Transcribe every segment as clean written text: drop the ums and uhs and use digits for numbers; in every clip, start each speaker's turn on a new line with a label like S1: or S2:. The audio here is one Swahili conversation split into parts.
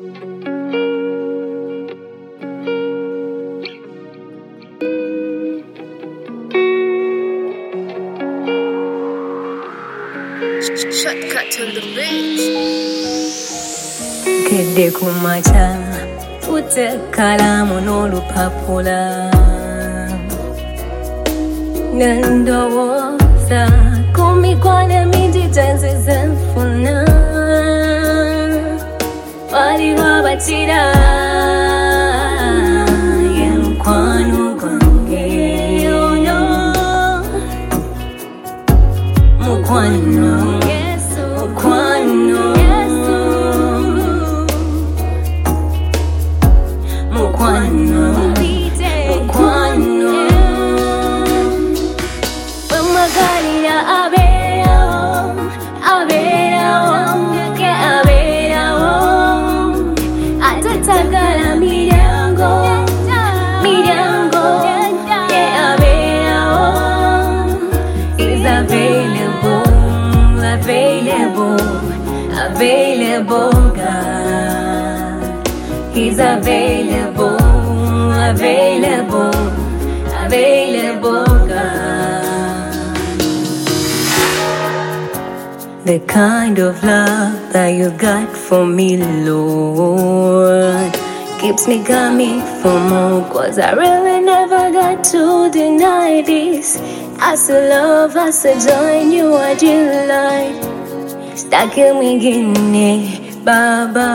S1: Shortcut to the beach.
S2: Kede kumacha ute kalamu n'olupapula nendowooza ku mikwano emingi gyenzize nfuna waliwo abatira ye mukwano gwange ono mukwano Available God, He's available, available, available God. The kind of love that you got for me, Lord, keeps me coming for more, 'cause I really never got to deny this. I still love, I still join you, I delight. Staki mwingine Baba,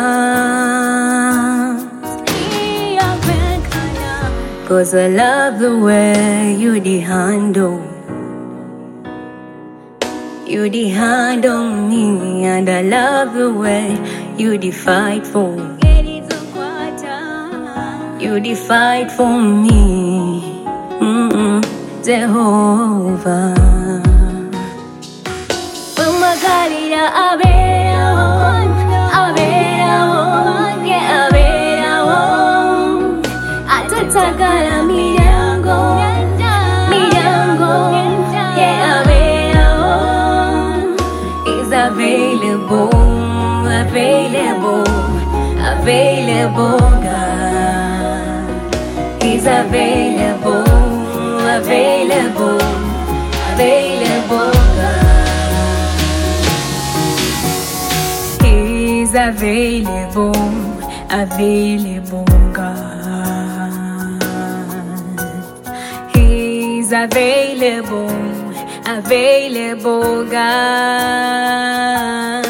S2: 'cause I love the way you handle me, and I love the way you fight for me, Jehovah. Atatagala milango, yeah, is available, available, available God. He's available, available, available God. He's available, available God. He's available, available God.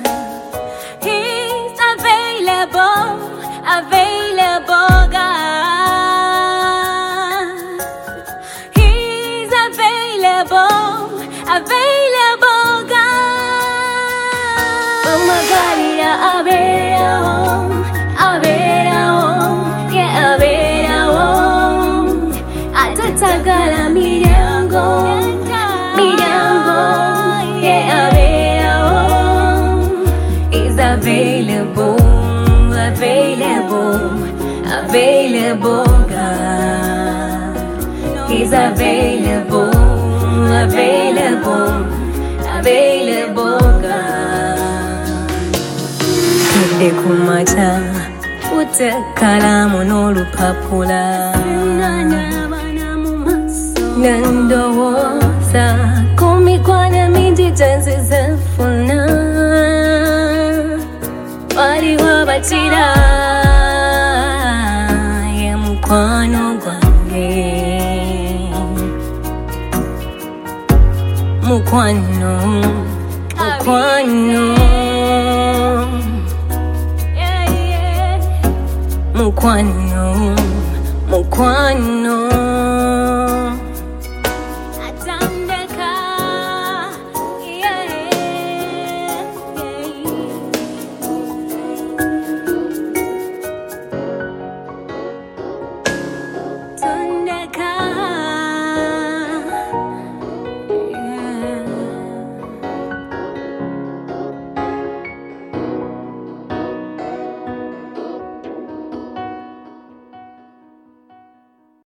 S2: He's available, available God. He's available, available God. Oh my God, yeah, available, available, yeah, available. Atatagala milango, yeah, available. Is available, available, available God. He's available, available, available God. Kede kumacha ute kalamu n'olupapula nendowooza ku mikwano emingi gyenzize nfuna waliwo abatira ye mukwano gwange mukwano mukwano